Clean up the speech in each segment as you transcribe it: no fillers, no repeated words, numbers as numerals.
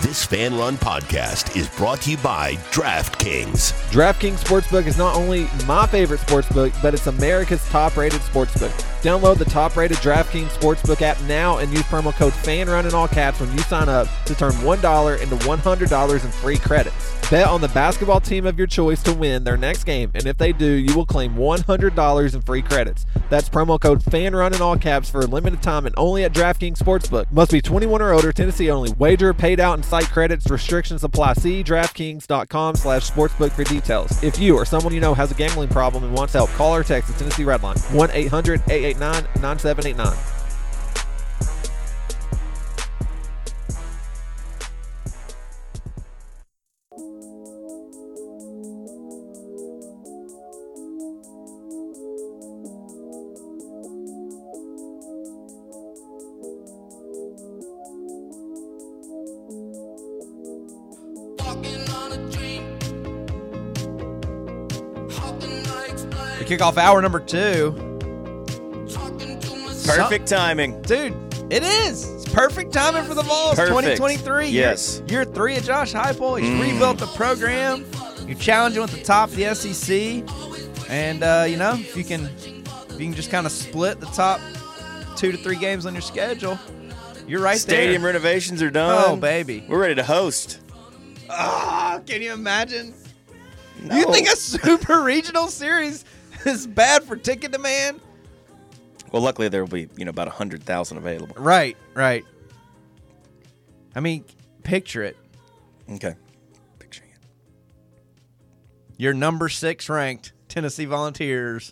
This Fan Run podcast is brought to you by DraftKings. DraftKings Sportsbook is not only my favorite sportsbook, but it's America's top-rated sportsbook. Download the top-rated DraftKings Sportsbook app now and use promo code FANRUN in all caps when you sign up to turn $1 into $100 in free credits. Bet on the basketball team of your choice to win their next game, and if they do, you will claim $100 in free credits. That's promo code FANRUN in all caps for a limited time and only at DraftKings Sportsbook. Must be 21 or older, Tennessee only. Wager paid out and site credits. Restrictions apply. See DraftKings.com/sportsbook for details. If you or someone you know has a gambling problem and wants help, call or text the Tennessee Red Line 1-800-889-9789. Kick off hour number 2. Perfect timing. Dude, it is. It's perfect timing for the Vols. Perfect. 2023. Yes. Year 3 of Josh Heupel. He's rebuilt the program. You're challenging with the top of the SEC. And, if you can just kind of split the top 2 to 3 games on your schedule, you're right there. Stadium renovations are done. Oh, baby. We're ready to host. Oh, can you imagine? No. You think a super regional series is bad for ticket demand? Well, luckily there will be, about 100,000 available. Right. I mean, picture it. Okay. Picturing it. Your number 6 ranked Tennessee Volunteers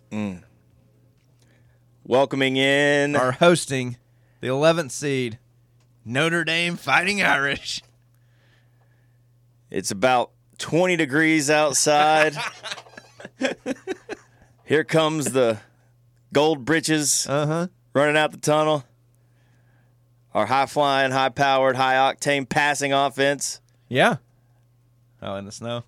Welcoming in are hosting the 11th seed Notre Dame Fighting Irish. It's about 20 degrees outside. Here comes the gold britches running out the tunnel. Our high-flying, high-powered, high-octane passing offense. Yeah. Oh, in the snow.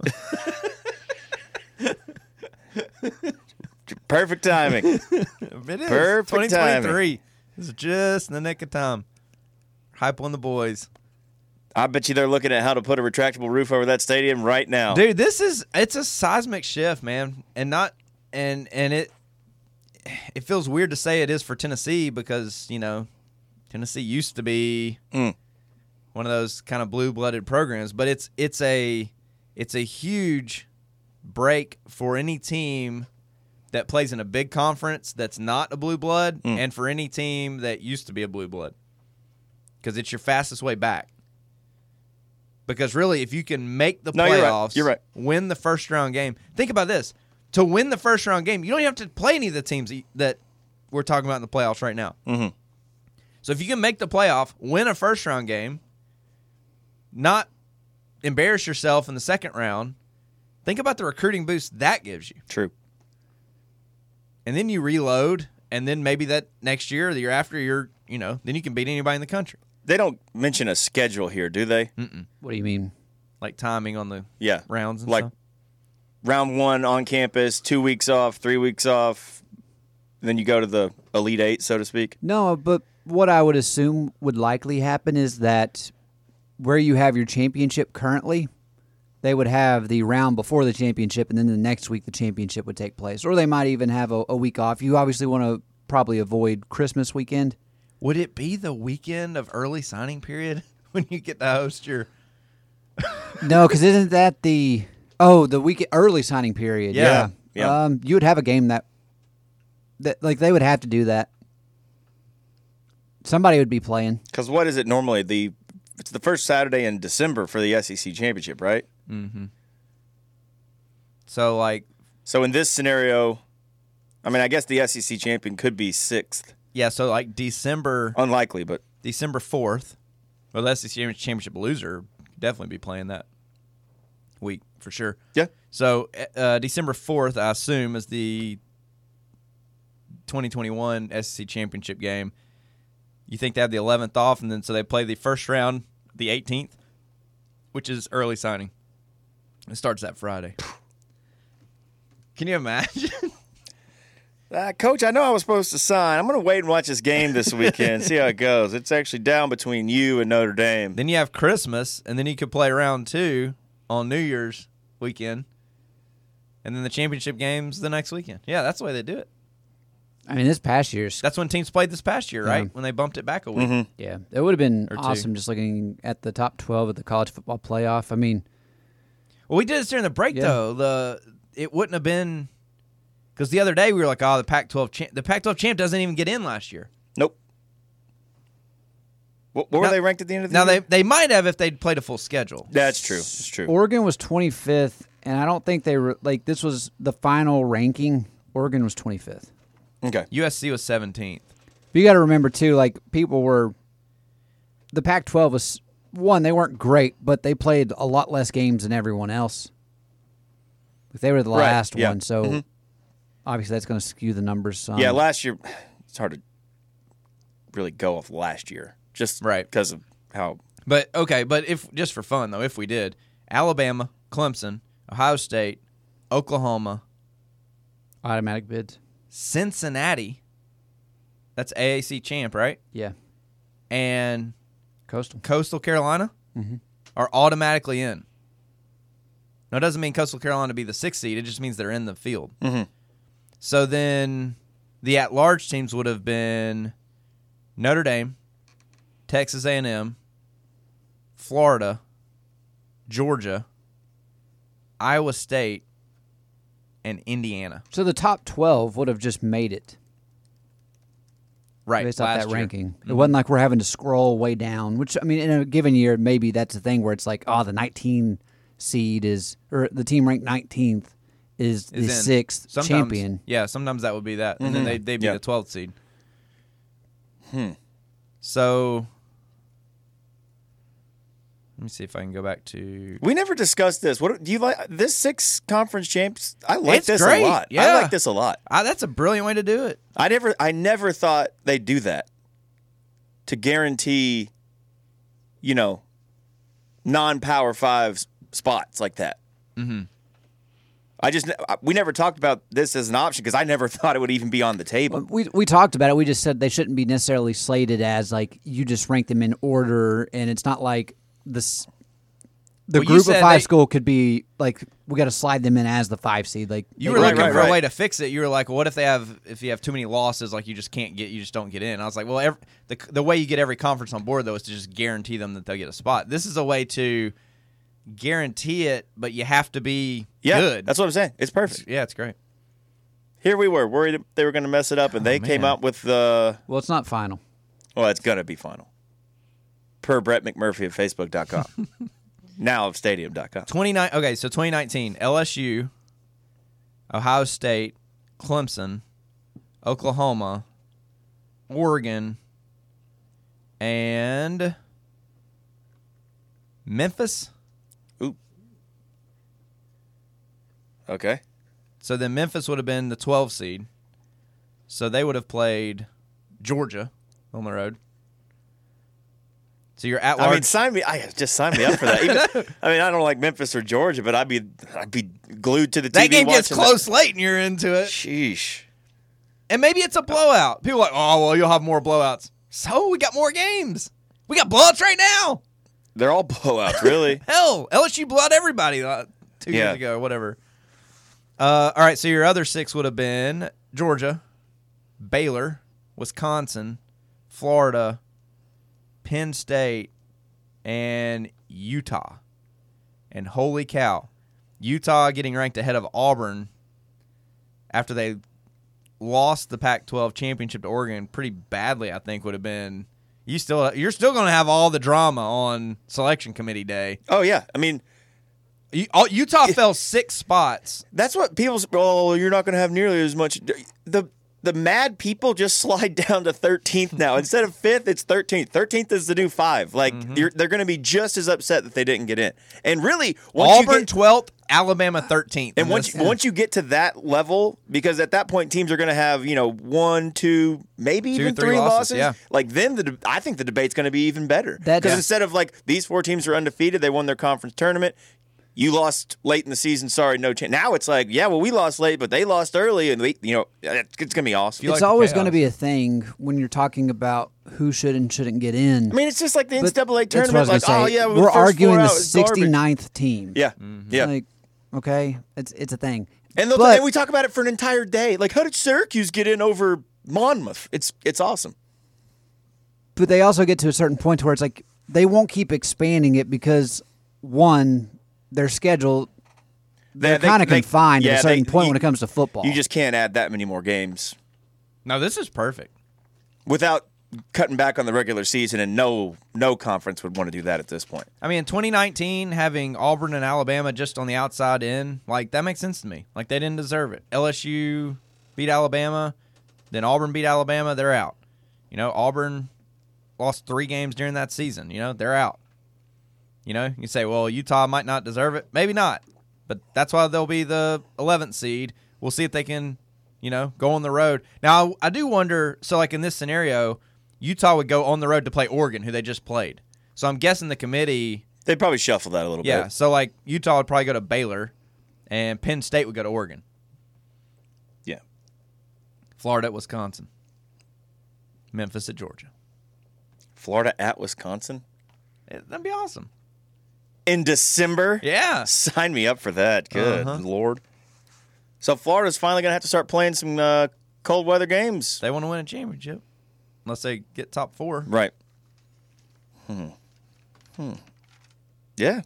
Perfect timing. It is. Perfect 2023. timing. This is just in the nick of time. Hype on the boys. I bet you they're looking at how to put a retractable roof over that stadium right now. Dude, it's a seismic shift, man. And it feels weird to say it is for Tennessee because, Tennessee used to be one of those kind of blue-blooded programs, but it's a huge break for any team that plays in a big conference that's not a blue blood and for any team that used to be a blue blood. Because it's your fastest way back. Because really, if you can make the playoffs, you're right. Win the first-round game. Think about this. To win the first-round game, you don't even have to play any of the teams that we're talking about in the playoffs right now. Mm-hmm. So if you can make the playoff, win a first-round game, not embarrass yourself in the second round, think about the recruiting boost that gives you. True. And then you reload, and then maybe that next year or the year after, then you can beat anybody in the country. They don't mention a schedule here, do they? Mm-mm. What do you mean? Like timing on the rounds and like stuff? Round 1 on campus, 2 weeks off, 3 weeks off, then you go to the Elite Eight, so to speak? No, but what I would assume would likely happen is that where you have your championship currently, they would have the round before the championship, and then the next week the championship would take place. Or they might even have a week off. You obviously want to probably avoid Christmas weekend. Would it be the weekend of early signing period when you get to host your... No, because isn't that the weekend early signing period? Yeah. You would have a game that like they would have to do that. Somebody would be playing. Because what is it normally? It's the first Saturday in December for the SEC championship, right? Mm-hmm. So in this scenario, I guess the SEC champion could be 6th. Yeah, so like December... Unlikely, but... December 4th. Well, the SEC championship loser could definitely be playing that week for sure. Yeah. So December 4th, I assume, is the 2021 SEC championship game. You think they have the 11th off, and then so they play the first round the 18th, which is early signing. It starts that Friday. Can you imagine? Coach, I know I was supposed to sign. I'm going to wait and watch this game this weekend, see how it goes. It's actually down between you and Notre Dame. Then you have Christmas, and then you could play round 2 on New Year's weekend, and then the championship games the next weekend. Yeah, that's the way they do it. I mean, this past year's. That's when teams played this past year, right? When they bumped it back a week. Mm-hmm. Yeah, it would have been Or two. awesome just looking at the top 12 of the college football playoff. I mean, Well, we did this during the break, Yeah. though. It wouldn't have been – because the other day we were like, the Pac-12 champ doesn't even get in last year. Nope. What were they ranked at the end of the Now, year? they might have if they'd played a full schedule. That's true. It's true. Oregon was 25th, and I don't think they were like this was the final ranking. Oregon was 25th. Okay. USC was 17th. But you got to remember too, like people were. The Pac-12 was one. They weren't great, but they played a lot less games than everyone else. Like, they were the Right, last yeah. one, so obviously that's going to skew the numbers some. Yeah, last year, it's hard to really go off last year. Just Right. because of how. But if just for fun though, if we did, Alabama, Clemson, Ohio State, Oklahoma, automatic bids. Cincinnati, that's AAC champ, right? Yeah, And Coastal. Coastal Carolina are automatically in. Now, it doesn't mean Coastal Carolina be the 6th seed. It just means they're in the field. So then the at-large teams would have been Notre Dame, Texas A&M, Florida, Georgia, Iowa State, and Indiana. So the top 12 would have just made it Right, based off last that year. ranking. It wasn't like we're having to scroll way down, which, I mean, in a given year, maybe that's the thing where it's like, the 19 seed is, or the team ranked 19th is the Is in. 6th Sometimes- champion. Yeah, sometimes that would be that. And then they'd be Yeah. the 12th seed. So, let me see if I can go back to... We never discussed this. What do you like? This 6 conference champs, I like It's this great, a lot. I yeah. like this a lot. That's a brilliant way to do it. I never thought they'd do that to guarantee, non-Power 5 spots like that. We never talked about this as an option because I never thought it would even be on the table. We talked about it. We just said they shouldn't be necessarily slated as like you just rank them in order, and it's not like this. The Well, you group of said 5 they- school could be like we got to slide them in as the 5 seed. Like You they were could- looking for right. a way to fix it. You were like, well, what if you have too many losses, like you just don't get in? I was like, well, the way you get every conference on board though is to just guarantee them that they'll get a spot. This is a way to guarantee it, but you have to be good. That's what I'm saying. It's perfect. Yeah, it's great. Here we were worried they were going to mess it up, and they came man. out with the. Well, it's not final. Well, it's going to be final. Per Brett McMurphy of Facebook.com. Now of Stadium.com. 2019, LSU, Ohio State, Clemson, Oklahoma, Oregon, and Memphis. Ooh. Okay. So then Memphis would have been the 12 seed. So they would have played Georgia on the road. So you're at large. sign me up for that. Even, I don't like Memphis or Georgia, but I'd be glued to the TV. that game gets watching close late and you're into that. it. Sheesh. And maybe it's a blowout. People are like, oh, well, you'll have more blowouts. So we got more games. We got blowouts right now. They're all blowouts, really. Hell, LSU blew out everybody 2 years ago or whatever. All right, so your other 6 would have been Georgia, Baylor, Wisconsin, Florida, Penn State, and Utah. And holy cow, Utah getting ranked ahead of Auburn after they lost the Pac-12 championship to Oregon pretty badly, I think would have been. You're still going to have all the drama on selection committee day. Oh, yeah. Utah fell 6 spots. That's what people say. Oh, you're not going to have nearly as much. The mad people just slide down to 13th now. Instead of 5th, it's 13th. 13th is the new 5. Like, they're going to be just as upset that they didn't get in. And really, Auburn 12th, Alabama 13th. And once you get to that level, because at that point teams are going to have 1, 2, maybe even 3 3 losses, yeah. Like then I think the debate's going to be even better. That- Because Yeah. instead of like these 4 teams are undefeated, they won their conference tournament. you lost late in the season. Sorry, no chance. Now it's like, yeah, well, we lost late, but they lost early, and it's going to be awesome. You It's like the always going to chaos. be a thing when you're talking about who should and shouldn't get in. I mean, it's just like the But NCAA that's what I tournament. was Like, gonna oh say. yeah, we're the first arguing four the out was garbage. 69th team. Yeah, yeah. Like, okay, it's a thing. And we talk about it for an entire day. Like, how did Syracuse get in over Monmouth? It's awesome. But they also get to a certain point where it's like they won't keep expanding it because one, their schedule they're kind of confined at a certain point when it comes to football. You just can't add that many more games No, this is perfect. without cutting back on the regular season, and no conference would want to do that at this point. I mean, in 2019, having Auburn and Alabama just on the outside in, like, that makes sense to me. Like, they didn't deserve it. LSU beat Alabama, then Auburn beat Alabama, they're out. Auburn lost 3 games during that season. They're out. You say, well, Utah might not deserve it. Maybe not. But that's why they'll be the 11th seed. We'll see if they can, go on the road. Now, I do wonder, so like in this scenario, Utah would go on the road to play Oregon, who they just played. So I'm guessing the committee, They'd probably shuffle that a little yeah. bit. So like Utah would probably go to Baylor, and Penn State would go to Oregon. Yeah. Florida at Wisconsin. Memphis at Georgia. Florida at Wisconsin That'd be awesome. in December. Yeah. Sign me up for that. Good Uh-huh. Lord. So Florida's finally going to have to start playing some cold weather games. They want to win a championship, unless they get top 4. Right. Yeah.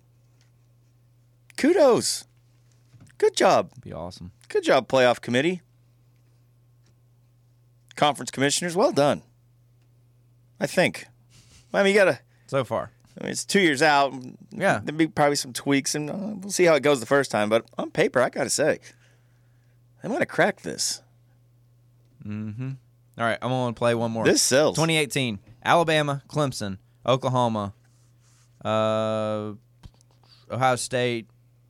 Kudos. Good job. Be awesome. Good job, playoff committee. Conference commissioners, well done. I think. I mean, you got to. So far. I mean, it's 2 years out. Yeah. There'll be probably some tweaks, and we'll see how it goes the first time. But on paper, I got to say, I'm going to crack this. Mm-hmm. All right, I'm going to play one more. This sells. 2018, Alabama, Clemson, Oklahoma, Ohio State,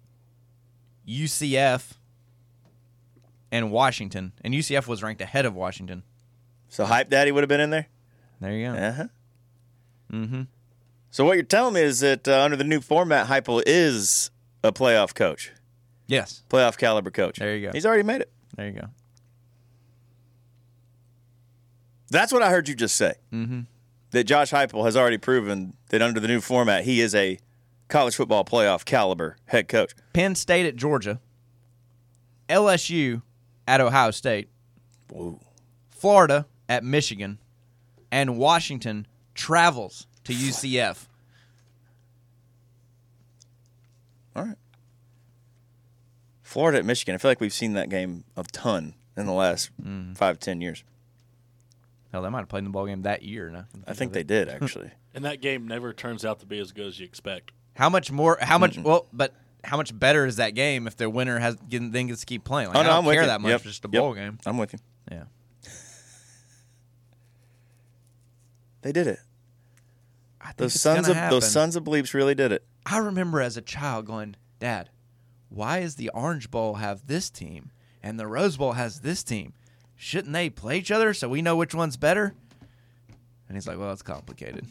UCF, and Washington. And UCF was ranked ahead of Washington. So Hype Daddy would have been in there? There you go. Uh-huh. Mm-hmm. So what you're telling me is that under the new format, Heupel is a playoff coach, Yes. playoff caliber coach. There you go. He's already made it. There you go. That's what I heard you just say. Mm-hmm. That Josh Heupel has already proven that under the new format, he is a college football playoff caliber head coach. Penn State at Georgia, LSU at Ohio State, Whoa. Florida at Michigan, and Washington travels to UCF. All right. Florida at Michigan. I feel like we've seen that game a ton in the last 5-10 years. Hell, they might have played in the ball game that year. Now I think they did, actually. And that game never turns out to be as good as you expect. How much more? How much? Well, but how much better is that game if their winner then gets to keep playing? Like, I don't with care you. that much. Yep. It's just a Yep. bowl game. I'm with you. Yeah. They did it. I think Those it's sons gonna of those happen. sons of bleeps really did it. I remember as a child going, Dad, why does the Orange Bowl have this team and the Rose Bowl has this team? Shouldn't they play each other so we know which one's better? And he's like, well, it's complicated.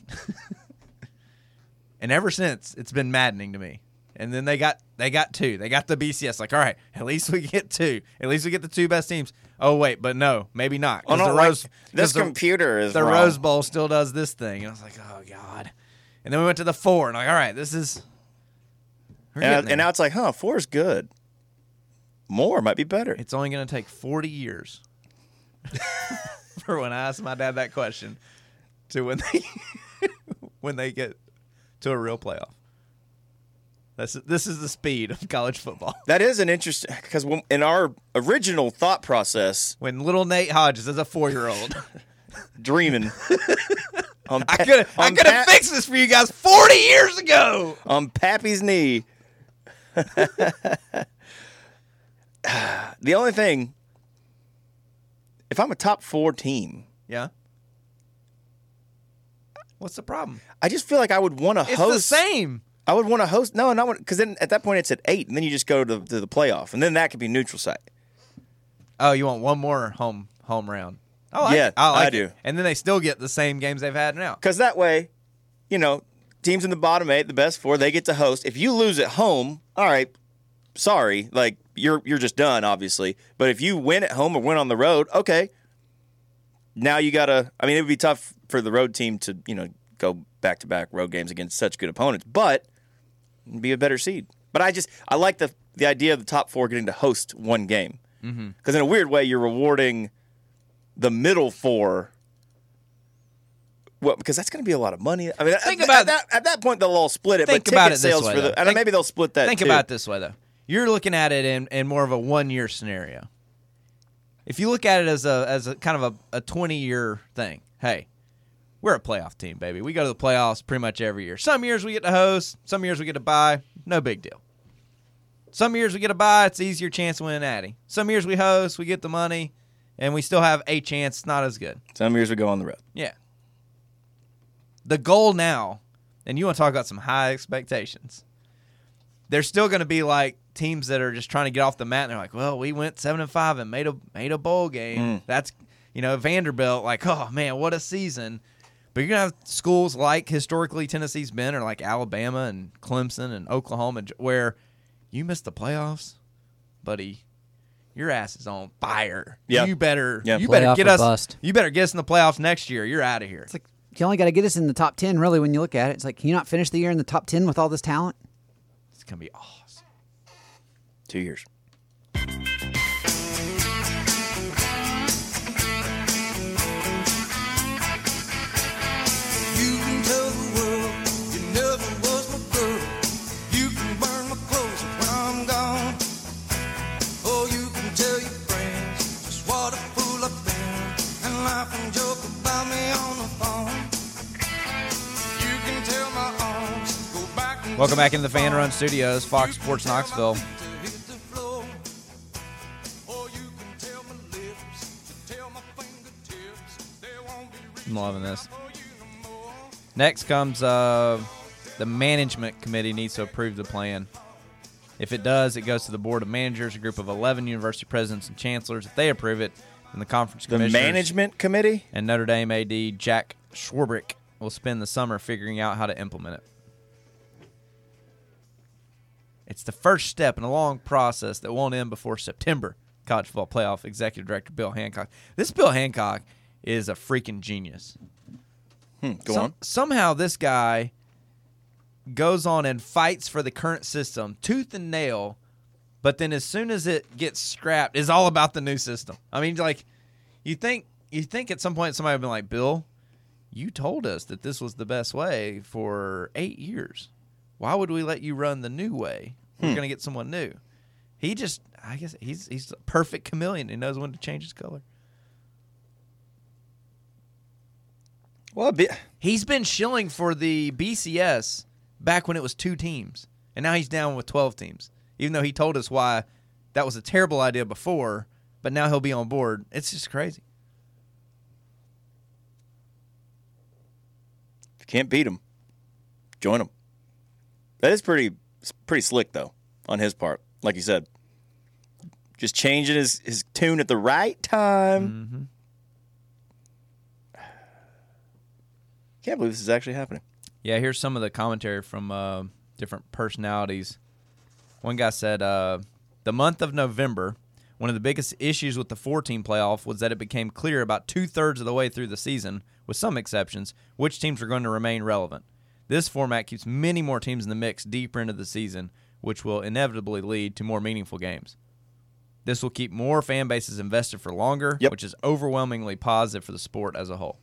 And ever since, it's been maddening to me. And then they got 2. They got the BCS. Like, all right, at least we get 2. At least we get the 2 best teams. Oh wait, but no, maybe not. 'Cause the Rose, this 'cause the- computer is the wrong. Rose Bowl still does this thing. And I was like, oh God. And then we went to the 4, and like, all right, this is. we're getting And there. now it's like, 4 is good. More might be better. It's only going to take 40 years for when I asked my dad that question to when they get to a real playoff. This is the speed of college football. That is an interesting, because in our original thought process, When little Nate Hodges is a 4-year-old, dreaming on I could have fixed this for you guys 40 years ago. on Pappy's knee. The only thing, if I'm a top 4 team, Yeah. What's the problem? I just feel like I would want to It's host. the same. I would want to host. No, not because then at that point it's at 8, and then you just go to the playoff, and then that could be neutral site. Oh, you want one more home round? I like Yeah, it. I like I it. do. And then they still get the same games they've had now. Because that way, teams in the bottom 8, the best 4, they get to host. If you lose at home, all right, sorry, like you're just done, obviously. But if you win at home or win on the road, okay. Now you gotta. I mean, it would be tough for the road team to go back-to-back road games against such good opponents, but it'd be a better seed. But I like the idea of the top 4 getting to host one game because in a weird way you're rewarding the middle 4. Well, because that's going to be a lot of money. I mean, at that point they'll all split it. Think but about ticket it this sales way, for though. maybe they'll split that. Think too. about it this way, though. You're looking at it in more of a 1-year scenario. If you look at it as a kind of a 20-year thing, hey, we're a playoff team, baby. We go to the playoffs pretty much every year. Some years we get to host. Some years we get to bye. No big deal. Some years we get to bye. It's an easier chance to win an Addy. Some years we host. We get the money, and we still have a chance. It's not as good. Some years we go on the road. Yeah. The goal now, and you want to talk about some high expectations, there's still going to be like teams that are just trying to get off the mat, and they're like, well, we went 7-5 and made a bowl game. That's, Vanderbilt, like, oh, man, what a season. But you're going to have schools like historically Tennessee's been, or like Alabama and Clemson and Oklahoma, where you missed the playoffs, buddy. Your ass is on fire. Yep. You better Playoff get or us. bust. You better get us in the playoffs next year. You're out of here. It's like you only got to get us in the top 10, really, when you look at it. It's like, can you not finish the year in the top 10 with all this talent? It's gonna be awesome. 2 years. You can tell the world you never was my girl. You can burn my clothes when I'm gone. Oh, you can tell your friends just what a fool I've been and laugh and joke about me on the phone. You can tell my arms go back and Welcome back into the Fan Run Studios, Fox Sports Knoxville. I'm loving this. Next comes the management committee needs to approve the plan. If it does, it goes to the board of managers, a group of 11 university presidents and chancellors. If they approve it, then the conference The commissioners management committee? and Notre Dame AD Jack Schwarbrick will spend the summer figuring out how to implement it. It's the first step in a long process that won't end before September. College football playoff executive director Bill Hancock. This Bill Hancock is a freaking genius. Go on. Somehow this guy goes on and fights for the current system tooth and nail, but then as soon as it gets scrapped, it's all about the new system. I mean, like, you think at some point somebody would be like, Bill, you told us that this was the best way for 8 years. Why would we let you run the new way? We're going to get someone new. I guess he's a perfect chameleon. He knows when to change his color. Well, He's been shilling for the BCS back when it was 2 teams, and now he's down with 12 teams, even though he told us why that was a terrible idea before, but now he'll be on board. It's just crazy. if you can't beat them, join them. That is pretty slick, though, on his part. Like you said, just changing his tune at the right time. Can't believe this is actually happening. Yeah, here's some of the commentary from different personalities. One guy said, the month of November, one of the biggest issues with the 4-team playoff was that it became clear about 2/3 of the way through the season, with some exceptions, which teams were going to remain relevant. This format keeps many more teams in the mix deeper into the season, which will inevitably lead to more meaningful games. This will keep more fan bases invested for longer, which is overwhelmingly positive for the sport as a whole.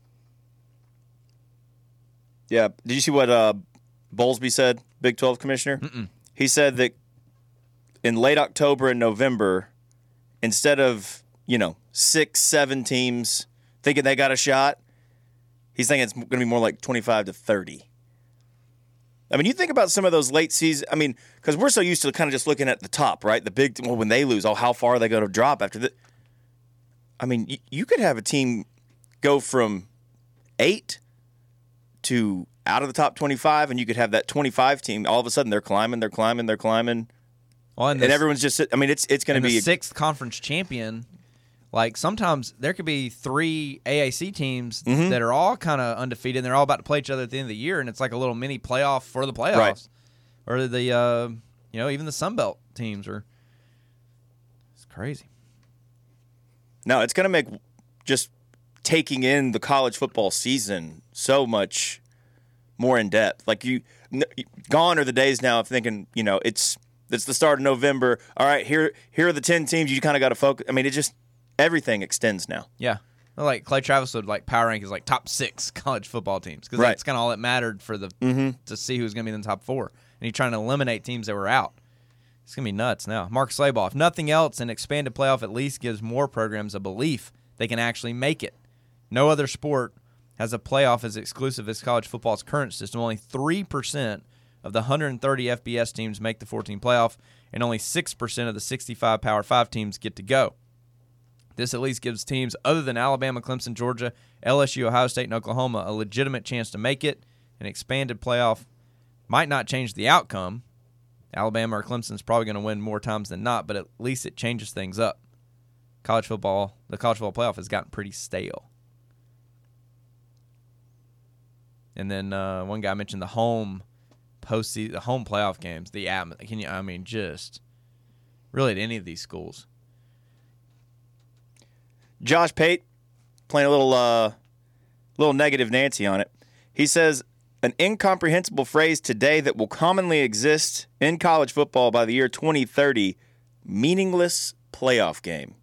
Yeah. Did you see what Bowlesby said, Big 12 commissioner? He said that in late October and November, instead of, 6-7 teams thinking they got a shot, he's thinking it's going to be more like 25 to 30. I mean, you think about some of those late season. I mean, because we're so used to kind of just looking at the top, right? The big, when they lose, how far are they going to drop after that? I mean, you could have a team go from 8 to out of the top 25, and you could have that 25 team. All of a sudden, they're climbing. Well, And everyone's just, I mean, it's going to be the 6th conference champion Like sometimes there could be 3 AAC teams that are all kind of undefeated, and they're all about to play each other at the end of the year, and it's like a little mini playoff for the playoffs. Right. Or the even the Sun Belt teams are. It's crazy. No, it's going to make just taking in the college football season so much more in depth. Like gone are the days now of thinking, it's the start of November. All right, here are the 10 teams. You kind of got to focus. I mean, everything extends now. Yeah. Like Clay Travis would power rank as top 6 college football teams because Right. that's kind of all that mattered for to see who's going to be in the top 4. And he's trying to eliminate teams that were out. It's going to be nuts now. Mark Slabaugh, if nothing else, an expanded playoff at least gives more programs a belief they can actually make it. No other sport has a playoff as exclusive as college football's current system. Only 3% of the 130 FBS teams make the 14 playoff, and only 6% of the 65 Power 5 teams get to go. This at least gives teams other than Alabama, Clemson, Georgia, LSU, Ohio State, and Oklahoma a legitimate chance to make it. An expanded playoff might not change the outcome. Alabama or Clemson's probably going to win more times than not, but at least it changes things up. The college football playoff has gotten pretty stale. And then one guy mentioned the home postseason, the home playoff games. Just really at any of these schools. Josh Pate playing a little negative Nancy on it. He says, an incomprehensible phrase today that will commonly exist in college football by the year 2030, meaningless playoff game.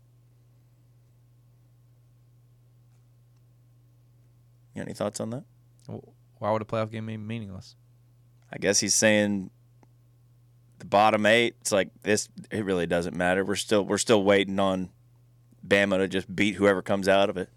You got any thoughts on that? Why would a playoff game be meaningless? I guess he's saying the bottom 8, it's like this, it really doesn't matter. We're still waiting on Bama to just beat whoever comes out of it.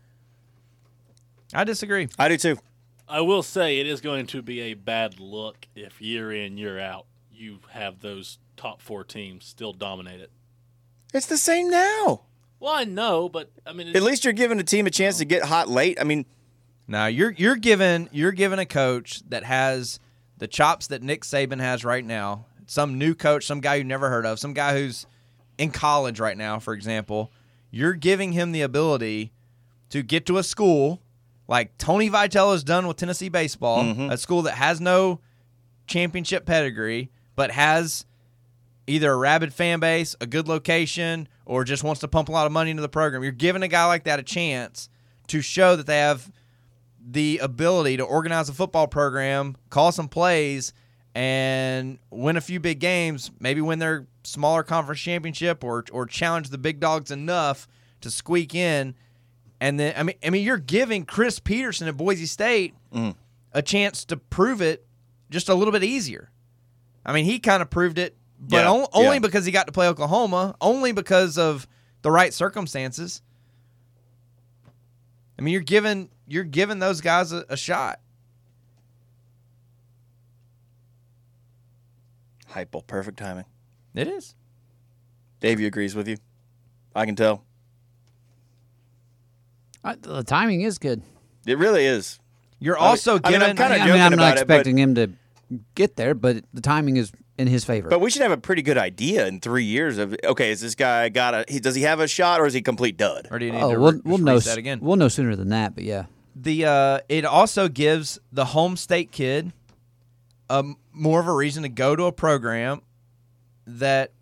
I disagree. I do too. I will say it is going to be a bad look if year in, year out, you have those top 4 teams still dominate it. It's the same now. Well, I know, but I mean, At least you're giving a team a chance to get hot late. I mean, Now you're given a coach that has the chops that Nick Saban has right now. Some new coach, some guy you never heard of, some guy who's in college right now, for example. You're giving him the ability to get to a school like Tony Vitello has done with Tennessee baseball, a school that has no championship pedigree, but has either a rabid fan base, a good location, or just wants to pump a lot of money into the program. You're giving a guy like that a chance to show that they have the ability to organize a football program, call some plays, and win a few big games, maybe win their smaller conference championship or challenge the big dogs enough to squeak in. And then, I mean, you're giving Chris Peterson at Boise State a chance to prove it just a little bit easier. I mean, he kind of proved it, but only because he got to play Oklahoma, only because of the right circumstances. I mean, you're giving those guys a shot. Heupel, perfect timing. It is. Davey agrees with you. I can tell. The timing is good. It really is. You're also giving. I'm kinda I mean, joking I'm not about it, expecting him to get there, but the timing is in his favor. But we should have a pretty good idea in 3 years of, okay, is this guy does he have a shot or is he a complete dud? Or do you need oh, to we'll know read that again? We'll know sooner than that, but yeah. It also gives the home state kid more of a reason to go to a program that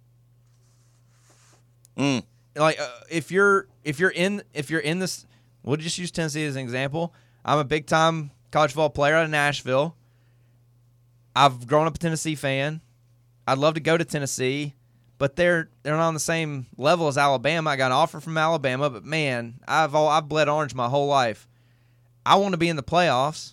if you're in this, we'll just use Tennessee as an example. I'm a big time college football player out of Nashville. I've grown up a Tennessee fan. I'd love to go to Tennessee, but they're not on the same level as Alabama. I got an offer from Alabama, but man, I've bled orange my whole life. I want to be in the playoffs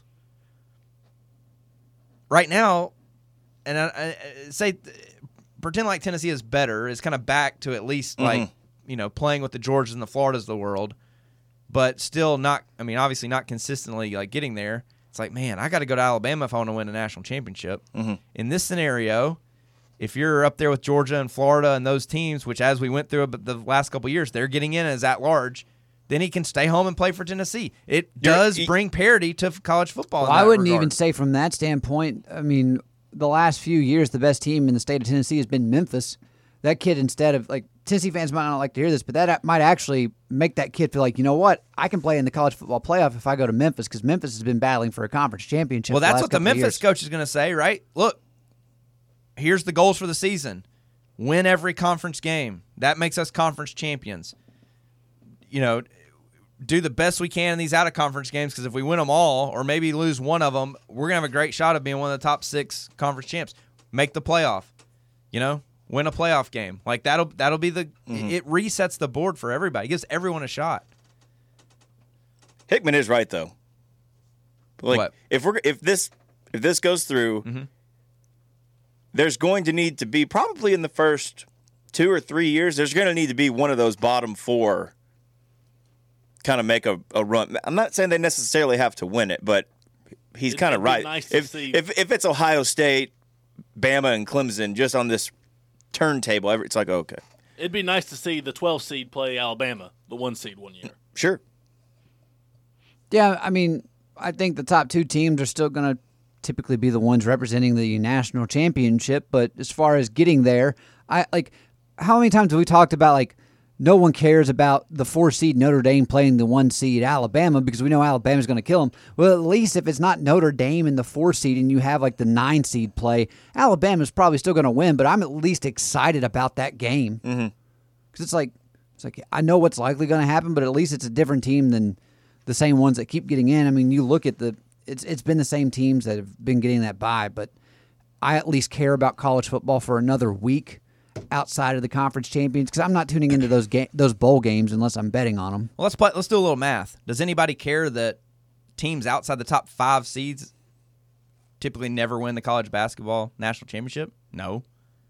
right now, and I say pretend like Tennessee is better. It's kind of back to at least like playing with the Georgias and the Floridas of the world, but still not. I mean, obviously not consistently like getting there. It's like, man, I got to go to Alabama if I want to win a national championship. In this scenario, if you're up there with Georgia and Florida and those teams, which as we went through the last couple of years, they're getting in as at large, then he can stay home and play for Tennessee. It does bring parity to college football. Well, I wouldn't even say from that standpoint. I mean, the last few years, the best team in the state of Tennessee has been Memphis. that kid, instead of like Tennessee fans might not like to hear this, but that might actually make that kid feel like, you know what, I can play in the college football playoff if I go to Memphis, because Memphis has been battling for a conference championship. Well, that's what the last couple of Memphis years. coach is going to say, right? Look, here's the goals for the season: win every conference game. That makes us conference champions. You know, do the best we can in these out-of-conference games, because if we win them all or maybe lose one of them, we're going to have a great shot of being one of the top 6 conference champs. Make the playoff. You know, win a playoff game. Like that'll be the it resets the board for everybody. It gives everyone a shot. Hickman is right though. Like What? if this goes through, there's going to need to be, probably in the first 2 or 3 years, there's going to need to be one of those bottom 4 kind of make a run. I'm not saying they necessarily have to win it, but he's kind of It'd be right. nice to if see. if it's Ohio State, Bama, and Clemson just on this turntable, it's like, okay, It'd be nice to see the 12 seed play Alabama, the 1 seed one year. sure. Yeah, I mean, I think the top 2 teams are still going to typically be the ones representing the national championship. But as far as getting there, how many times have we talked about, like, no one cares about the 4 seed Notre Dame playing the 1 seed Alabama because we know Alabama's going to kill them. Well, at least if it's not Notre Dame in the 4 seed and you have like the 9 seed play, Alabama's probably still going to win, but I'm at least excited about that game. Because it's like I know what's likely going to happen, but at least it's a different team than the same ones that keep getting in. I mean, you look at it's been the same teams that have been getting that bye, but I at least care about college football for another week outside of the conference champions, because I'm not tuning into those bowl games unless I'm betting on them. Well, let's do a little math. Does anybody care that teams outside the top 5 seeds typically never win the college basketball national championship? No.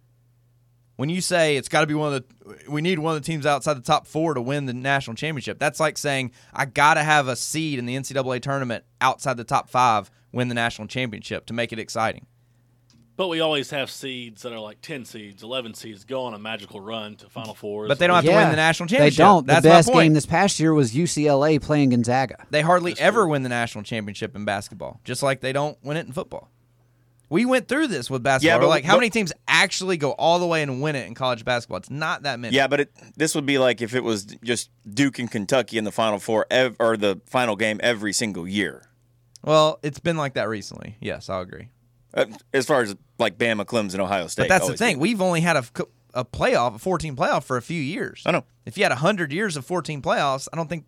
When you say it's got to be we need one of the teams outside the top 4 to win the national championship, that's like saying I got to have a seed in the NCAA tournament outside the top 5 win the national championship to make it exciting. But we always have seeds that are like 10 seeds, 11 seeds, go on a magical run to Final Fours. But they don't have to win the national championship. They don't. That's the best my point. game this past year was UCLA playing Gonzaga. They hardly ever win the national championship in basketball, just like they don't win it in football. We went through this with basketball. Yeah, We're but- like, how but- many teams actually go all the way and win it in college basketball? It's not that many. Yeah, but this would be like if it was just Duke and Kentucky in the Final Four or the final game every single year. Well, it's been like that recently. Yes, I'll agree. As far as like Bama, Clemson, Ohio State. But that's the always thing. been. We've only had a playoff, a 14 playoff for a few years. I know. If you had 100 years of 14 playoffs, I don't think,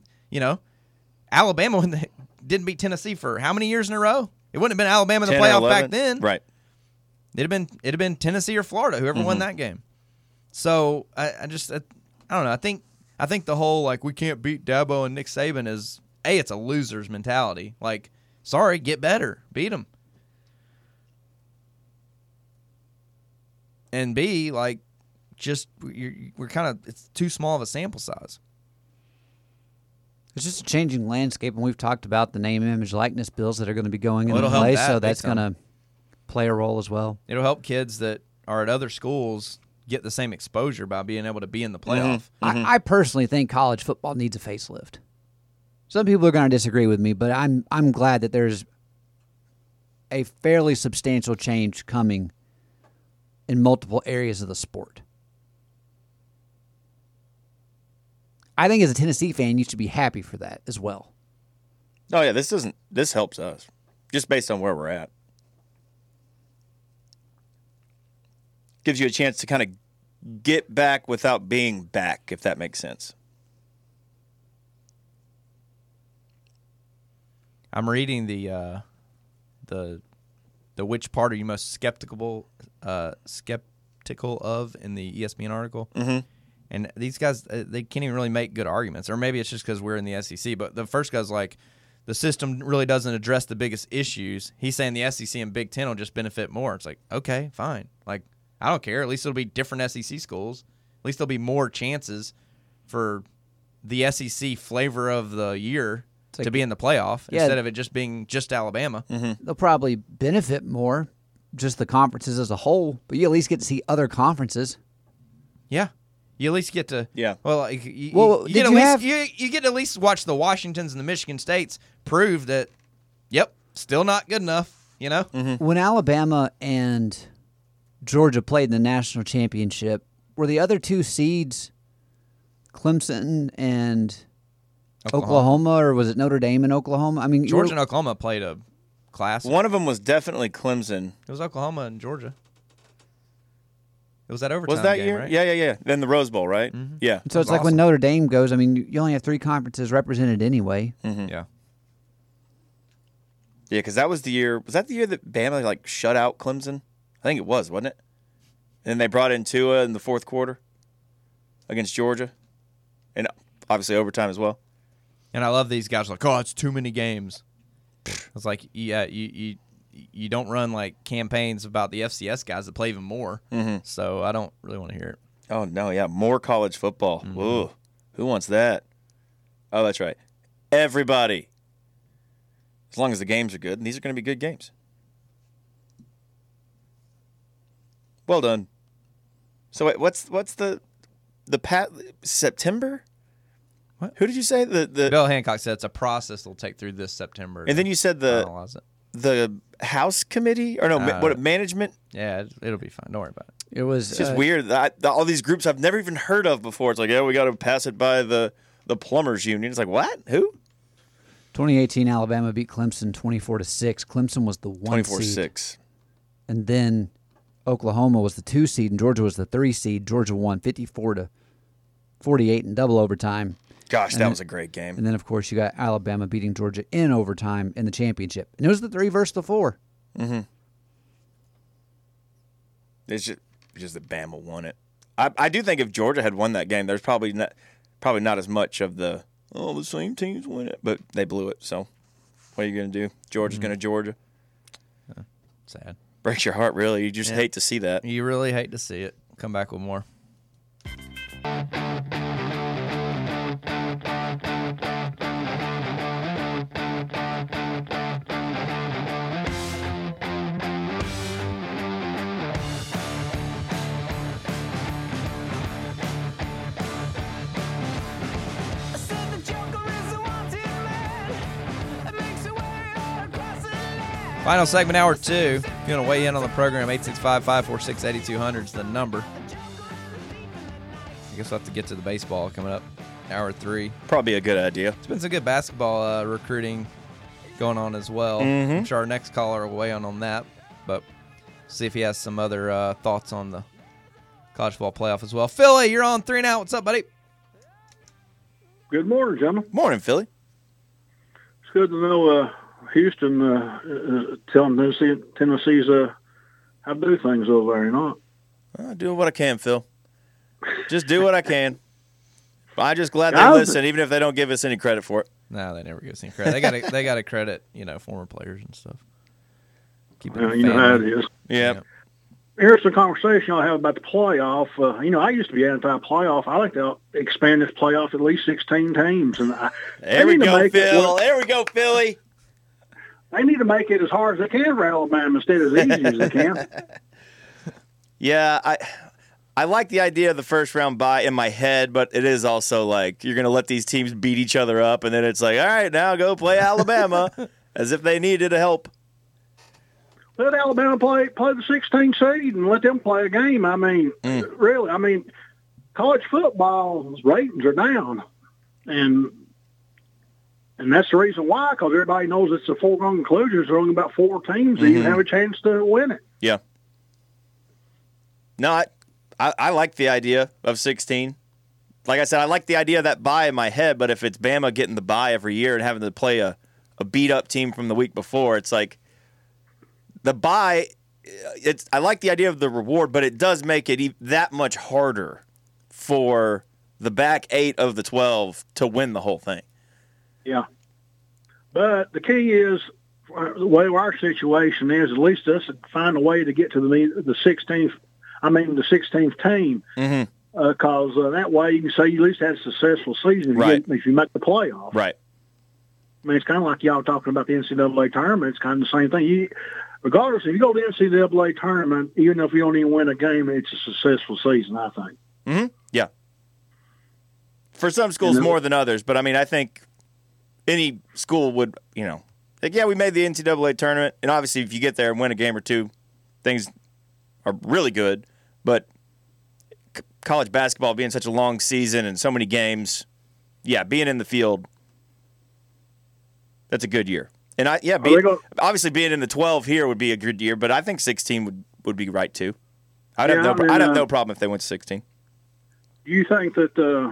Alabama didn't beat Tennessee for how many years in a row? It wouldn't have been Alabama in the 10 or playoff 11. back then. Right. It'd have been Tennessee or Florida, whoever won that game. So I don't know. I think the whole like we can't beat Dabo and Nick Saban is it's a loser's mentality. Like, sorry, get better, beat them. And B, like, just we're kind of it's too small of a sample size. It's just a changing landscape, and we've talked about the name, image, likeness bills that are going to be going Well, into it'll help place, that so big that's time. going to play a role as well. It'll help kids that are at other schools get the same exposure by being able to be in the playoff. I personally think college football needs a facelift. Some people are going to disagree with me, but I'm glad that there's a fairly substantial change coming in multiple areas of the sport. I think as a Tennessee fan, you should be happy for that as well. Oh yeah, this helps us just based on where we're at. Gives you a chance to kind of get back without being back, if that makes sense. I'm reading the which part are you most skeptical of in the ESPN article. Mm-hmm. And these guys, they can't even really make good arguments. Or maybe it's just because we're in the SEC. But the first guy's like, the system really doesn't address the biggest issues. He's saying the SEC and Big Ten will just benefit more. It's like, okay, fine. Like, I don't care. At least it'll be different SEC schools. At least there'll be more chances for the SEC flavor of the year to be in the playoff instead of it just being just Alabama. Mm-hmm. They'll probably benefit more, just the conferences as a whole, but you at least get to see other conferences. Yeah. You at least get to Well, like, you get you get to at least watch the Washingtons and the Michigan States prove that, still not good enough. You know, When Alabama and Georgia played in the national championship, were the other two seeds Clemson and Oklahoma, or was it Notre Dame and Oklahoma? I mean, Georgia and Oklahoma played a classic. One of them was definitely Clemson. It was Oklahoma and Georgia. It was that overtime Was that game, year? right? Yeah. Then the Rose Bowl, right? Mm-hmm. Yeah. So it's like when Notre Dame goes. I mean, you only have 3 conferences represented anyway. Mm-hmm. Yeah. Yeah, because that was the year. Was that the year that Bama like shut out Clemson? I think it was, wasn't it? And then they brought in Tua in the fourth quarter against Georgia, and obviously overtime as well. And I love these guys like, oh, it's too many games. It's like, yeah, you don't run like campaigns about the FCS guys that play even more. Mm-hmm. So I don't really want to hear it. Oh no, yeah, more college football. Mm-hmm. Ooh, who wants that? Oh, that's right, everybody. As long as the games are good, and these are going to be good games. Well done. So wait, what's the September? What? Who did you say the Bill Hancock said it's a process that'll take through this September. And then you said finalize it. the House Committee or no, what management? Yeah, it'll be fine. Don't worry about it. It was It's just weird. All these groups I've never even heard of before. It's like, yeah, we got to pass it by the plumbers union. It's like, what? Who? 2018 Alabama beat Clemson 24-6. Clemson was the 1 seed. 24-6. And then Oklahoma was the 2 seed and Georgia was the 3 seed. Georgia won 54-48 in double overtime. Gosh, that was a great game. And then, of course, you got Alabama beating Georgia in overtime in the championship. And it was the 3 versus the 4. Mm-hmm. It's just that Bama won it. I do think if Georgia had won that game, there's probably not as much of the same teams win it, but they blew it. So what are you going to do? Georgia's going to Georgia. Sad. Breaks your heart, really. You just hate to see that. You really hate to see it. Come back with more. Final segment, hour 2. If you want to weigh in on the program, 865-546-8200 is the number. I guess we'll have to get to the baseball coming up, hour 3. Probably a good idea. It's been some good basketball recruiting going on as well. I'm sure our next caller will weigh in on that, but see if he has some other thoughts on the college football playoff as well. Philly, you're on 3 and Out. What's up, buddy? Good morning, gentlemen. Morning, Philly. It's good to know Houston telling Tennessee's how to do things over there, you know. I'm doing what I can, Phil. Just do what I can. I'm just glad they listen, even if they don't give us any credit for it. No, they never give us any credit. They got to credit, former players and stuff. Keep it You know how it is. Yeah. Here's the conversation I'll have about the playoff. I used to be anti-playoff. I like to expand this playoff at least 16 teams. And There we go, Phil. There we go, Philly. They need to make it as hard as they can for Alabama instead of as easy as they can. Yeah, I like the idea of the first round bye in my head, but it is also like you're going to let these teams beat each other up, and then it's like, all right, now go play Alabama as if they needed a help. Let Alabama play the 16 seed and let them play a game. I mean, really, college football's ratings are down, and that's the reason why, because everybody knows it's a foregone conclusion. There's only about 4 teams that even have a chance to win it. Yeah. No, I like the idea of 16. Like I said, I like the idea of that bye in my head, but if it's Bama getting the bye every year and having to play a beat-up team from the week before, it's like the bye, I like the idea of the reward, but it does make it that much harder for the back 8 of the 12 to win the whole thing. Yeah. But the key is, the way our situation is, at least us find a way to get to the 16th team. Because that way you can say you at least had a successful season if you make the playoff. Right. I mean, it's kind of like y'all talking about the NCAA tournament. It's kind of the same thing. Regardless, if you go to the NCAA tournament, even if you don't even win a game, it's a successful season, I think. Mm-hmm. Yeah. For some schools more than others, but I think any school would, we made the NCAA tournament, and obviously if you get there and win a game or two, things are really good, but college basketball being such a long season and so many games, yeah, being in the field, that's a good year. And obviously being in the 12 here would be a good year, but I think 16 would be right too. I'd have no problem if they went to 16. Do you think that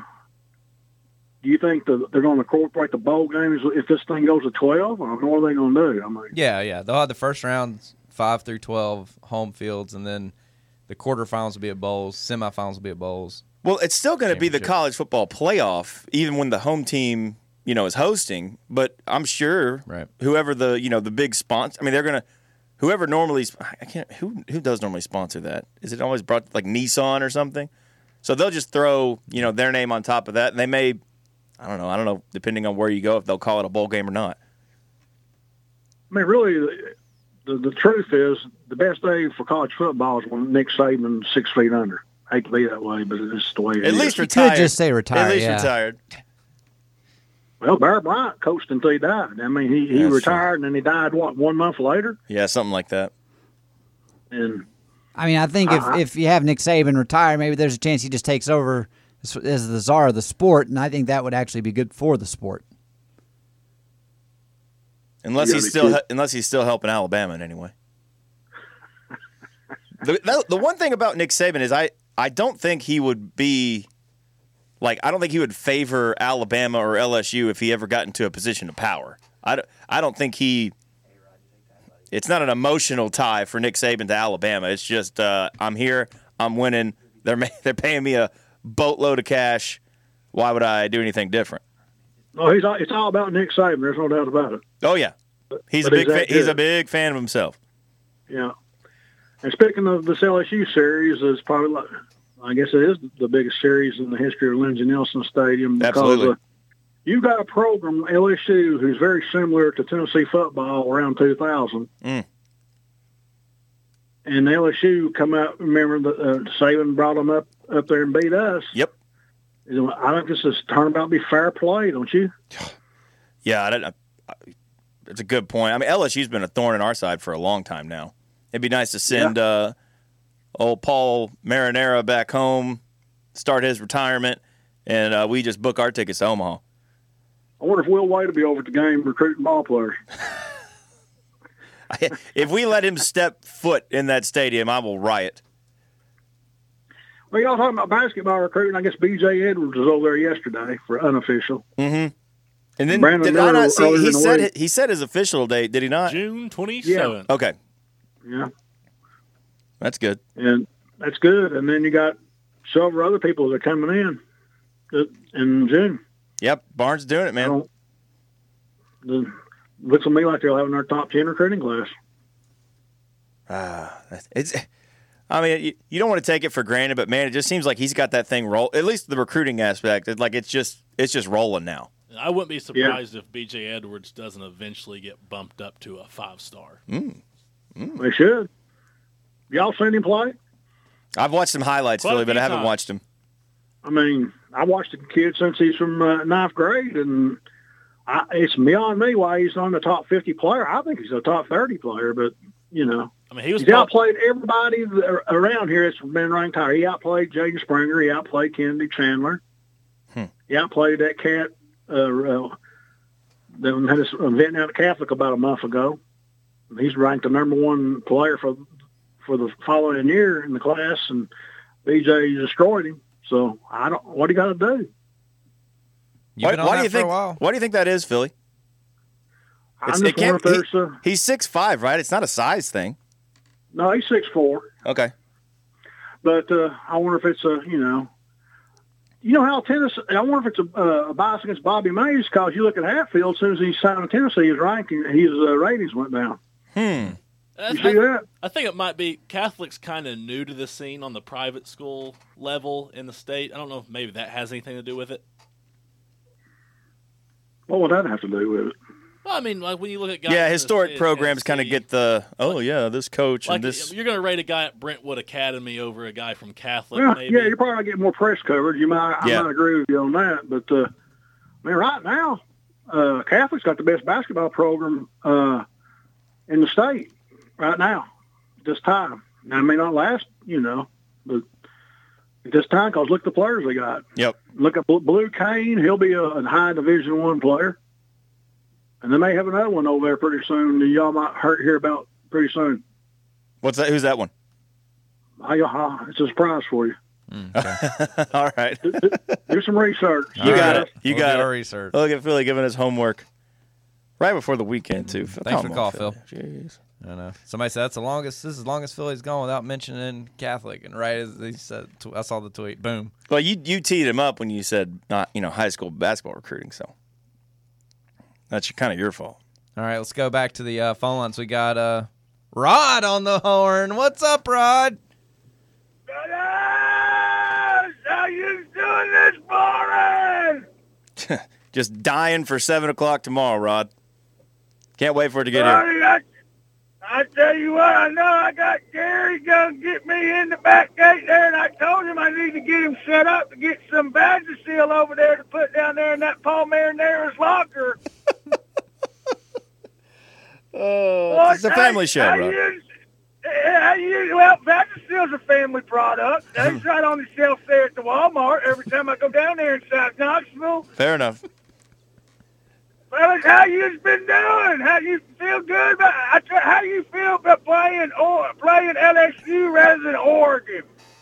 they're going to incorporate the bowl games if this thing goes to 12? Or what are they going to do? I mean, Yeah. They'll have the first rounds 5 through 12 home fields, and then the quarterfinals will be at bowls, semifinals will be at bowls. Well, it's still going to be the college football playoff, even when the home team, is hosting. But I'm sure whoever the big sponsor, I mean, they're going to whoever normally who does normally sponsor that? Is it always brought like Nissan or something? So they'll just throw their name on top of that, and they may, I don't know, depending on where you go, if they'll call it a bowl game or not. I mean, really, the truth is the best day for college football is when Nick Saban's 6 feet under. I hate to be that way, but it's the way it is. At least You retired. could just say retired. At least retired. Well, Bear Bryant coached until he died. I mean, he retired and then he died, 1 month later? Yeah, something like that. And I mean, I think if you have Nick Saban retire, maybe there's a chance he just takes over as the czar of the sport, and I think that would actually be good for the sport. Unless he's still helping Alabama in any way. The one thing about Nick Saban is I don't think he would be I don't think he would favor Alabama or LSU if he ever got into a position of power. I don't think it's not an emotional tie for Nick Saban to Alabama. It's just I'm here, I'm winning. They're paying me a boatload of cash. Why would I do anything different? No, it's all about Nick Saban. There's no doubt about it. Oh yeah, he's a big fan of himself. Yeah. And speaking of this LSU series, it's probably I guess it is the biggest series in the history of Lindsey Nelson Stadium. Because, absolutely. You've got a program, LSU, who's very similar to Tennessee football around 2000. Mm. And LSU come out, remember, Saban brought them up there and beat us. Yep. I think this is turning out to be fair play, don't you? Yeah, it's a good point. I mean, LSU's been a thorn in our side for a long time now. It'd be nice to send old Paul Marinara back home, start his retirement, and we just book our tickets to Omaha. I wonder if Will Wade will be over at the game recruiting ball players. If we let him step foot in that stadium, I will riot. Well, y'all talking about basketball recruiting. I guess B.J. Edwards was over there yesterday for unofficial. Mm-hmm. And then Brandon did I Miller not see he said his official date, did he not? June 27th. Yeah. Okay. Yeah. That's good. And that's good. And then you got several other people that are coming in June. Yep. Barnes doing it, man. Looks to me like they're having their top 10 recruiting class. I mean, you don't want to take it for granted, but man, it just seems like he's got that thing roll. At least the recruiting aspect, it's just rolling now. I wouldn't be surprised if B.J. Edwards doesn't eventually get bumped up to a 5-star. They should. Y'all seen him play? I've watched some highlights, Philly, but I haven't watched him. I mean, I watched the kid since he's from ninth grade, and it's beyond me why he's not the top 50 player. I think he's a top 30 player, but, I mean, he's outplayed everybody around here that's been ranked higher. He outplayed Jaden Springer. He outplayed Kennedy Chandler. He outplayed that cat that had his event out at Catholic about a month ago. He's ranked the number 1 player for the following year in the class, and BJ destroyed him. So what do you got to do? You've been on that for a while. Why do you think that is, Philly? I'm just wondering if there's he's 6'5", right? It's not a size thing. No, he's 6'4". Okay. But I wonder if it's how Tennessee. I wonder if it's a bias against Bobby Mays because you look at Hatfield. As soon as he signed Tennessee, his ratings went down. You see that? I think it might be Catholic's kind of new to the scene on the private school level in the state. I don't know if maybe that has anything to do with it. What would that have to do with it? Well, I mean, like when you look at guys, historic programs kind of get this coach and this. You're going to rate a guy at Brentwood Academy over a guy from Catholic. Yeah, maybe. You're probably going to get more press coverage. I might agree with you on that, but right now, Catholic's got the best basketball program in the state right now. This time, now, it may not last, but at this time, because look at the players they got. Yep. Look at Blue Kane. He'll be a high Division I player. And they may have another one over there pretty soon that y'all might hear about pretty soon. What's that? Who's that one? It's a surprise for you. All right. Do some research. You got it. You We'll got do it. our research. Look at Philly giving us homework right before the weekend, too. Thanks for the call, Phil. Jeez. I don't know. Somebody said that's the longest. This is the longest Philly's gone without mentioning Catholic. And right as he said, I saw the tweet. Boom. Well, you teed him up when you said not high school basketball recruiting, so that's kind of your fault. All right, let's go back to the phone lines. We got Rod on the horn. What's up, Rod? How you doing this morning? Just dying for 7 o'clock tomorrow, Rod. Can't wait for it to get here. Buddy, I tell you what, I know I got Gary gonna get me in the back gate there, and I told him I need to get him set up to get some badger seal over there to put down there in that Paul Marinero's locker. It's a family show, Rod. Well, Badger Seal's a family product. It's right on the shelf there at the Walmart every time I go down there in South Knoxville. Fair enough. Fellas, how you been doing? How you feel good? How you feel about playing LSU rather than Oregon?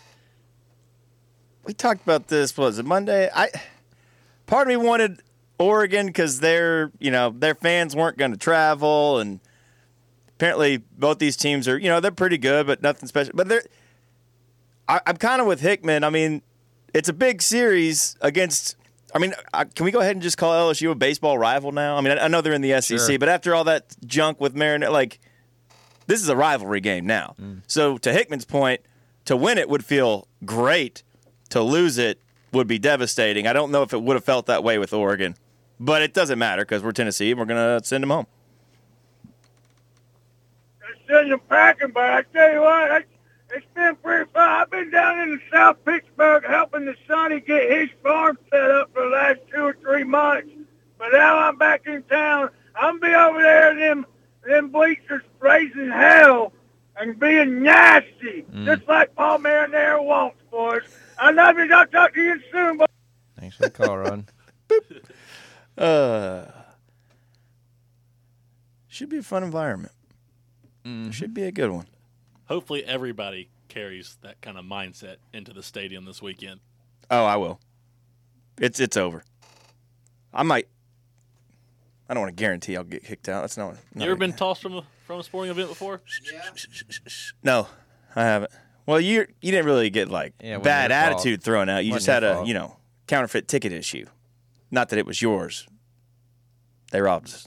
We talked about this. What was it, Monday? Part of me wanted Oregon because their fans weren't going to travel, and apparently both these teams are they're pretty good, but nothing special. But I'm kind of with Hickman. I mean, it's a big series against. I mean, can we go ahead and just call LSU a baseball rival now? I mean, I know they're in the SEC, Sure. but after all that junk with Marinette, this is a rivalry game now. So to Hickman's point, to win it would feel great. To lose it would be devastating. I don't know if it would have felt that way with Oregon, but it doesn't matter because we're Tennessee and we're going to send them home. Send them packing, but I tell you what, it's been pretty fun. I've been down in the South Pittsburgh helping the Sonny get his farm set up for the last 2 or 3 months. But now I'm back in town. I'm be over there in them bleachers raising hell and being nasty, just like Paul Marinero wants, boys. I love you. I'll talk to you soon, boys. Thanks for the call, Rod. Should be a fun environment. Should be a good one. Hopefully everybody carries that kind of mindset into the stadium this weekend. Oh, I will. It's over. I might. I don't want to guarantee I'll get kicked out. That's not. You ever been tossed from a sporting event before? No, I haven't. Well, you didn't really get wasn't bad your fault. attitude thrown out. You Wasn't just had your a fault. counterfeit ticket issue. Not that it was yours. They robbed us.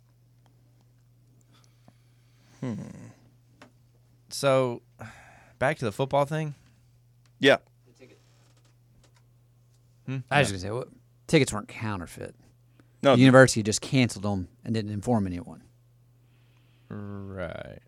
So, back to the football thing. Yeah. I was going to say, tickets weren't counterfeit. No. The university just canceled them and didn't inform anyone. Right.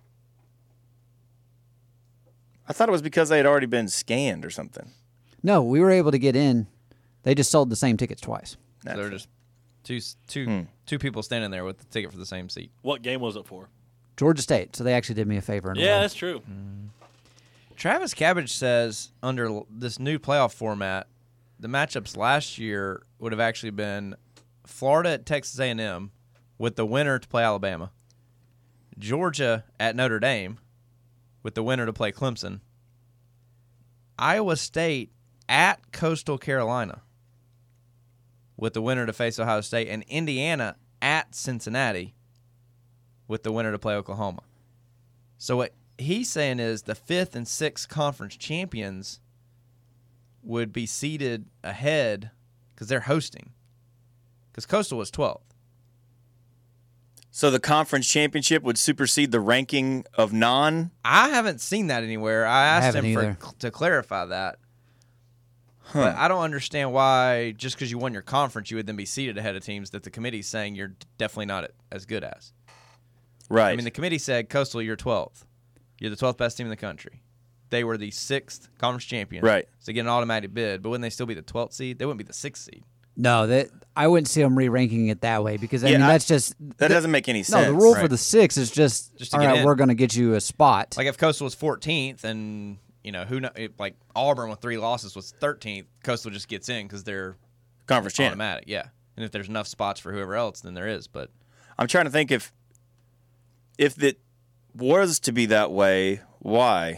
I thought it was because they had already been scanned or something. No, we were able to get in. They just sold the same tickets twice. So there were just two people standing there with the ticket for the same seat. What game was it for? Georgia State, so they actually did me a favor. And Yeah, won. that's true. Travis Cabbage says under this new playoff format, the matchups last year would have actually been Florida at Texas A&M with the winner to play Alabama, Georgia at Notre Dame with the winner to play Clemson, Iowa State at Coastal Carolina with the winner to face Ohio State, and Indiana at Cincinnati with the winner to play Oklahoma. So what he's saying is the 5th and 6th conference champions would be seated ahead because they're hosting. Because Coastal was 12th. So the conference championship would supersede the ranking of non? I haven't seen that anywhere. I asked haven't him either. to clarify that. But I don't understand why just because you won your conference, you would then be seated ahead of teams that the committee's saying you're definitely not as good as. Right. I mean, the committee said, Coastal, you're 12th. You're the 12th best team in the country. They were the 6th conference champion. Right. So they get an automatic bid. But wouldn't they still be the 12th seed? They wouldn't be the 6th seed. No, I wouldn't see them re-ranking it that way because, I mean, that's just... That doesn't make any No, sense. the rule for Right. the 6 is just Just to all get right, in. we're going to get you a spot. Like if Coastal was 14th and like Auburn with 3 losses was 13th. Coastal just gets in because they're Conference champ. automatic. Yeah, and if there's enough spots for whoever else, then there is. But I'm trying to think if it was to be that way, why?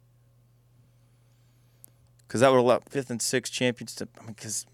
Because that would allow 5th and 6th champions to. Because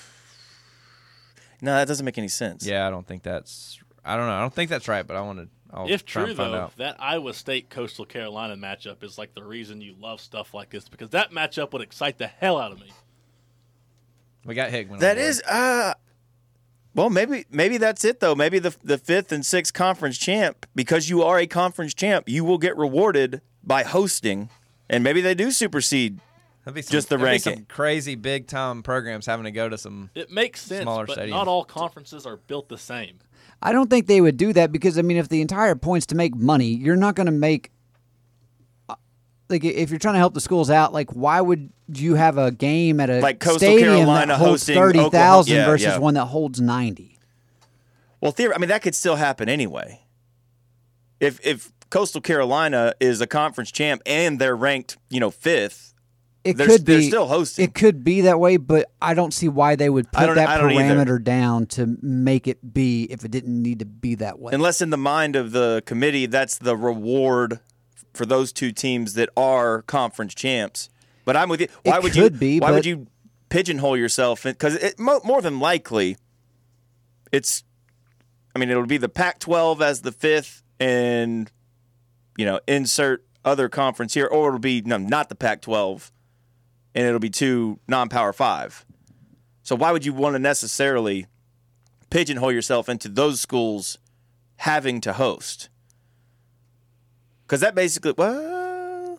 no, that doesn't make any sense. yeah, I don't think that's. I don't know. I don't think that's right. But I'll If try true, and find though, out. that Iowa State Coastal Carolina matchup is like the reason you love stuff like this, because that matchup would excite the hell out of me. We got Hickman. That on board. is. Well, maybe that's it though. Maybe the 5th and 6th conference champ, because you are a conference champ, you will get rewarded by hosting, and maybe they do supersede. That'd be some, just the that'd be ranking. some crazy big time programs having to go to some. It makes sense, Smaller but stadiums. not all conferences are built the same. I don't think they would do that because, I mean, if the entire point's to make money, you're not going to make like if you're trying to help the schools out, like why would you have a game at a Like Coastal stadium Carolina that holds hosting 30,000 Oklahoma? Yeah, versus yeah. one that holds 90? Well, I mean, that could still happen anyway. If Coastal Carolina is a conference champ and they're ranked, 5th, It they're, could be. they're still hosting. It could be that way, but I don't see why they would I put don't- that I don't either. parameter down to make it be if it didn't need to be that way. Unless in the mind of the committee, that's the reward for those two teams that are conference champs. But I'm with you. Why It would could you? be, why but- would you pigeonhole yourself? Because more than likely, it's. I mean, it'll be the Pac-12 as the 5th, and insert other conference here, or it'll be not the Pac-12, and it'll be 2 non-Power 5. So why would you want to necessarily pigeonhole yourself into those schools having to host? Because that basically, well,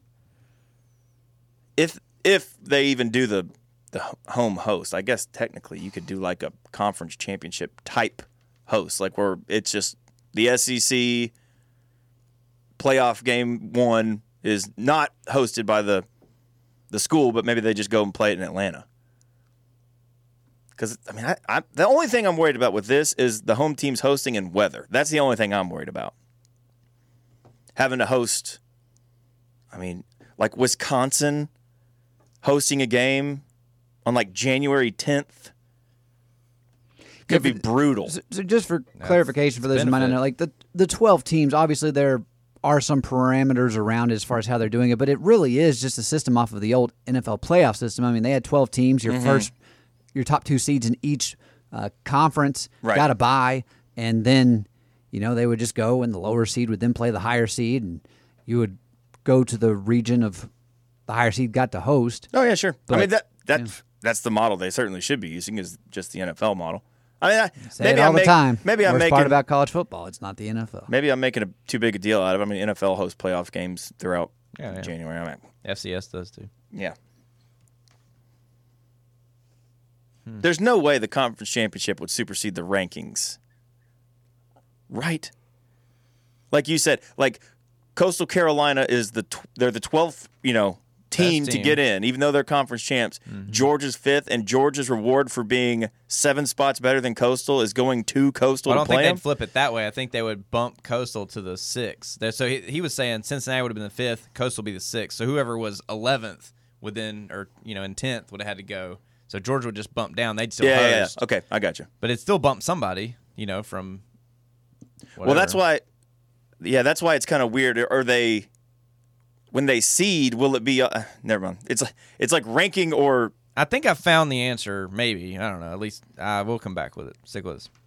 if they even do the home host, I guess technically you could do like a conference championship type host, like where it's just the SEC playoff game 1 is not hosted by the school, but maybe they just go and play it in Atlanta. Because, I mean, the only thing I'm worried about with this is the home team's hosting and weather. That's the only thing I'm worried about. Having to host, I mean, like Wisconsin hosting a game on like January 10th could be brutal. So just for clarification for those who might not benefit. know, like the 12 teams, obviously there are some parameters around it as far as how they're doing it, but it really is just a system off of the old NFL playoff system. I mean, they had 12 teams. Your top 2 seeds in each conference Right. got a bye, and then they would just go, and the lower seed would then play the higher seed, and you would go to the region of the higher seed got to host. Oh, yeah, sure. But- I mean, that's the model they certainly should be using, is just the NFL model. I mean, Say maybe it all I'm the time. Maybe I'm Worst making part about college football, it's not the NFL. maybe I'm making too big a deal out of it. I mean, NFL hosts playoff games throughout Yeah. January. I mean, FCS does too. yeah. There's no way the conference championship would supersede the rankings. Right? Like you said, like Coastal Carolina is they're the 12th, team Best to team. get in, even though they're conference champs. Georgia's 5th, and Georgia's reward for being 7 spots better than Coastal is going to Coastal I to don't play think them. they'd flip it that way. I think they would bump Coastal to the 6th. So he was saying Cincinnati would have been the 5th, Coastal would be the 6th. So whoever was 11th in 10th would have had to go. So Georgia would just bump down. They'd still Yeah. host. Okay, I got you. But it still bumped somebody, from whatever. Well, that's why. Yeah, that's why it's kind of weird. Are they, when they seed, will it be? Never mind. It's like ranking or. I think I found the answer, maybe. I don't know. At least we'll come back with it. Stick with us.